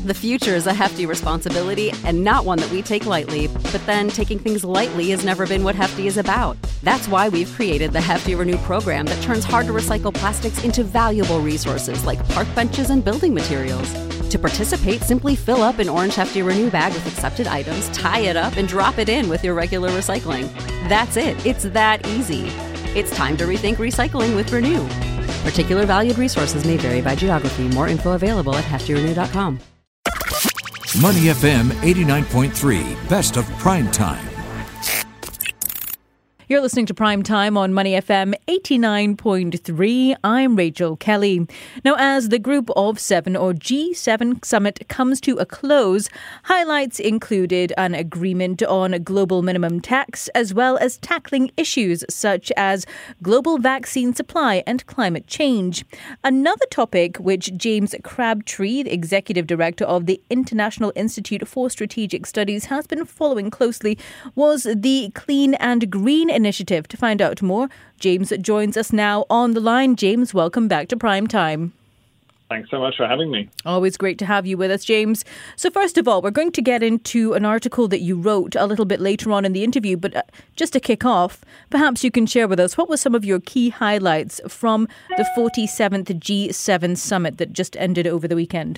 The future is a hefty responsibility and not one that we take lightly. But then taking things lightly has never been what Hefty is about. That's why we've created the Hefty Renew program that turns hard-to-recycle plastics into valuable resources like park benches and building materials. To participate, simply fill up an orange Hefty Renew bag with accepted items, tie it up, and drop it in with your regular recycling. That's it. It's that easy. It's time to rethink recycling with Renew. Particular valued resources may vary by geography. More info available at heftyrenew.com. Money FM 89.3, best of prime time. You're listening to Prime Time on Money FM 89.3. I'm Rachel Kelly. Now, as the Group of Seven or G7 summit comes to a close, highlights included an agreement on a global minimum tax, as well as tackling issues such as global vaccine supply and climate change. Another topic which James Crabtree, the Executive Director of the International Institute for Strategic Studies, has been following closely was the Clean and Green Initiative. To find out more, James joins us now on the line. James, welcome back to Prime Time. Thanks so much for having me. Always great to have you with us, James. So first of all, we're going to get into an article that you wrote a little bit later on in the interview, but just to kick off, perhaps you can share with us what were some of your key highlights from the 47th G7 summit that just ended over the weekend?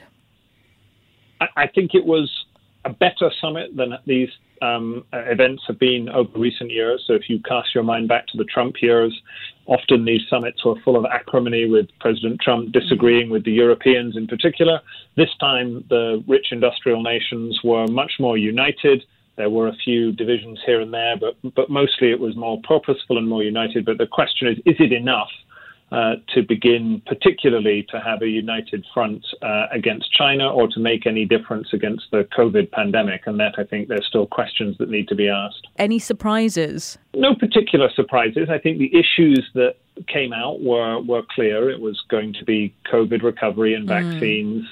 I think it was a better summit than these events have been over recent years. So if you cast your mind back to the Trump years, often these summits were full of acrimony, with President Trump disagreeing with the Europeans in particular. This time, the rich industrial nations were much more united. There were a few divisions here and there, but mostly it was more purposeful and more united. But the question is it enough to begin particularly to have a united front against China, or to make any difference against the COVID pandemic? And that, I think, there's still questions that need to be asked. Any surprises? No particular surprises. I think the issues that came out were clear. It was going to be COVID recovery and vaccines,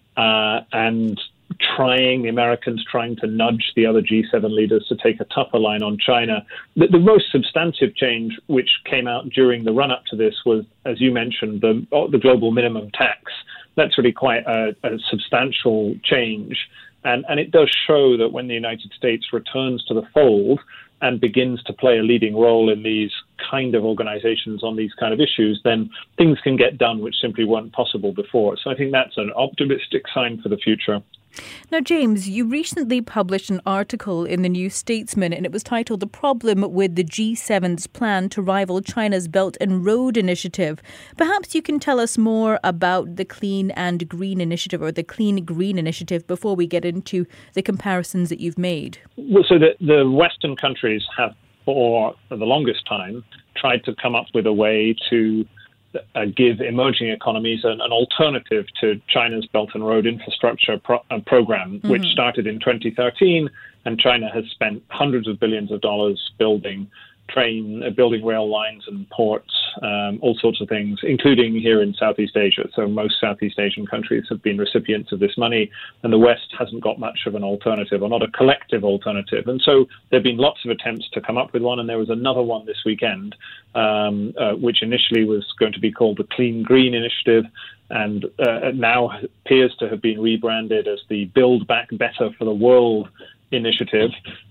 and the Americans trying to nudge the other G7 leaders to take a tougher line on China. The most substantive change which came out during the run-up to this was, as you mentioned, the global minimum tax. That's really quite a substantial change. And it does show that when the United States returns to the fold and begins to play a leading role in these kind of organizations on these kind of issues, then things can get done which simply weren't possible before. So I think that's an optimistic sign for the future. Now, James, you recently published an article in the New Statesman, and it was titled "The Problem with the G7's Plan to Rival China's Belt and Road Initiative." Perhaps you can tell us more about the Clean and Green Initiative, or the Clean Green Initiative, before we get into the comparisons that you've made. Well, so the Western countries have, for the longest time, tried to come up with a way to give emerging economies an alternative to China's Belt and Road Infrastructure program, which started in 2013, and China has spent hundreds of billions of dollars building rail lines and ports, all sorts of things, including here in Southeast Asia. So most Southeast Asian countries have been recipients of this money, and the West hasn't got much of an alternative, or not a collective alternative. And so there have been lots of attempts to come up with one, and there was another one this weekend, which initially was going to be called the Clean Green Initiative, and now appears to have been rebranded as the Build Back Better for the World Initiative.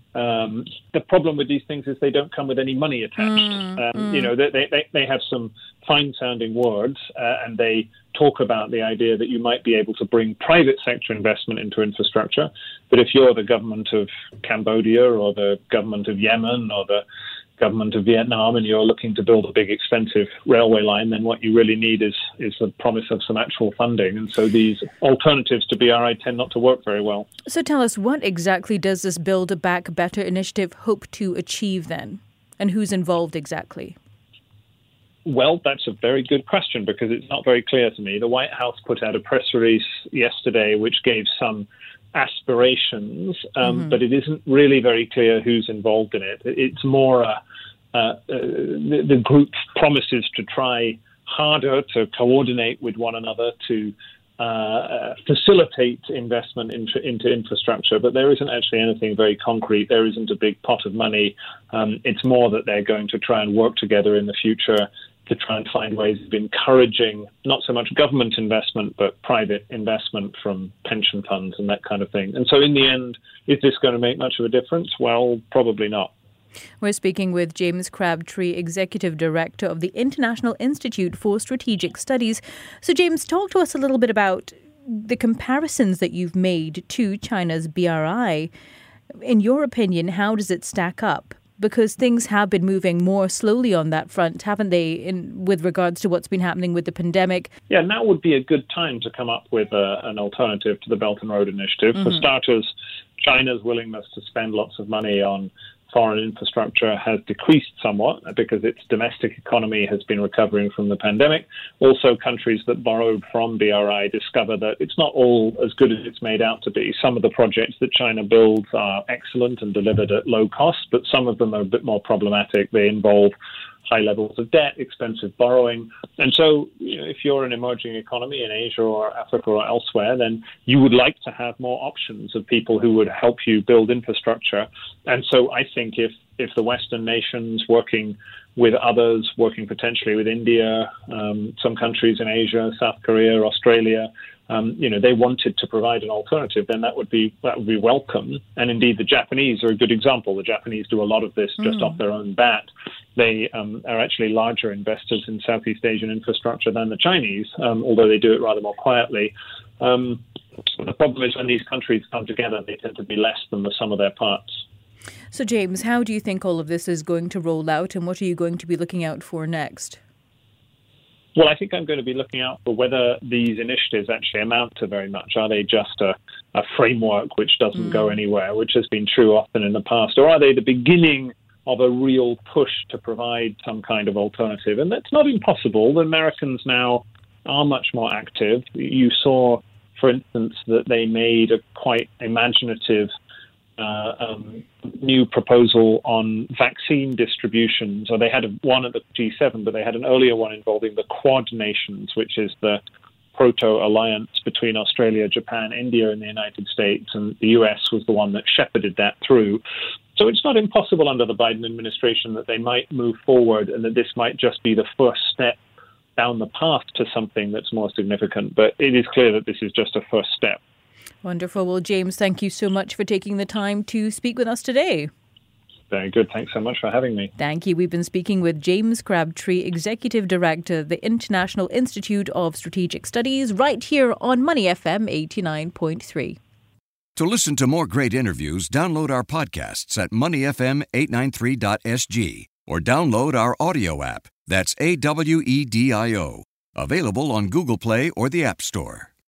The problem with these things is they don't come with any money attached. You know, they have some fine-sounding words, and they talk about the idea that you might be able to bring private sector investment into infrastructure. But if you're the government of Cambodia, or the government of Yemen, or the government of Vietnam, and you're looking to build a big expensive railway line, then what you really need is the promise of some actual funding. And so these alternatives to BRI tend not to work very well. So tell us, what exactly does this Build Back Better initiative hope to achieve then? And who's involved exactly? Well, that's a very good question, because it's not very clear to me. The White House put out a press release yesterday which gave some aspirations, but it isn't really very clear who's involved in it. It's more the group promises to try harder to coordinate with one another to facilitate investment into infrastructure, but there isn't actually anything very concrete. There isn't a big pot of money. It's more that they're going to try and work together in the future, to try and find ways of encouraging not so much government investment, but private investment from pension funds and that kind of thing. And so in the end, is this going to make much of a difference? Well, probably not. We're speaking with James Crabtree, Executive Director of the International Institute for Strategic Studies. So, James, talk to us a little bit about the comparisons that you've made to China's BRI. In your opinion, how does it stack up? Because things have been moving more slowly on that front, haven't they, with regards to what's been happening with the pandemic? Yeah, now would be a good time to come up with an alternative to the Belt and Road Initiative. For starters, China's willingness to spend lots of money on foreign infrastructure has decreased somewhat because its domestic economy has been recovering from the pandemic. Also, countries that borrowed from BRI discover that it's not all as good as it's made out to be. Some of the projects that China builds are excellent and delivered at low cost, but some of them are a bit more problematic. They involve high levels of debt, expensive borrowing. And so, if you're an emerging economy in Asia or Africa or elsewhere, then you would like to have more options of people who would help you build infrastructure. And so I think if the Western nations working with others, working potentially with India, some countries in Asia, South Korea, Australia, they wanted to provide an alternative, then that would be welcome. And indeed, the Japanese are a good example. The Japanese do a lot of this just off their own bat. They are actually larger investors in Southeast Asian infrastructure than the Chinese, although they do it rather more quietly. The problem is when these countries come together, they tend to be less than the sum of their parts. So, James, how do you think all of this is going to roll out, and what are you going to be looking out for next? Well, I think I'm going to be looking out for whether these initiatives actually amount to very much. Are they just a framework which doesn't go anywhere, which has been true often in the past? Or are they the beginning of a real push to provide some kind of alternative? And that's not impossible. The Americans now are much more active. You saw, for instance, that they made a quite imaginative new proposal on vaccine distributions, or they had one at the G7, but they had an earlier one involving the Quad nations, which is the proto-alliance between Australia, Japan, India, and the United States, and the US was the one that shepherded that through. So it's not impossible under the Biden administration that they might move forward and that this might just be the first step down the path to something that's more significant. But it is clear that this is just a first step. Wonderful. Well, James, thank you so much for taking the time to speak with us today. Very good. Thanks so much for having me. Thank you. We've been speaking with James Crabtree, Executive Director of the International Institute of Strategic Studies, right here on Money FM 89.3. To listen to more great interviews, download our podcasts at moneyfm893.sg or download our audio app. That's AWEDIO. Available on Google Play or the App Store.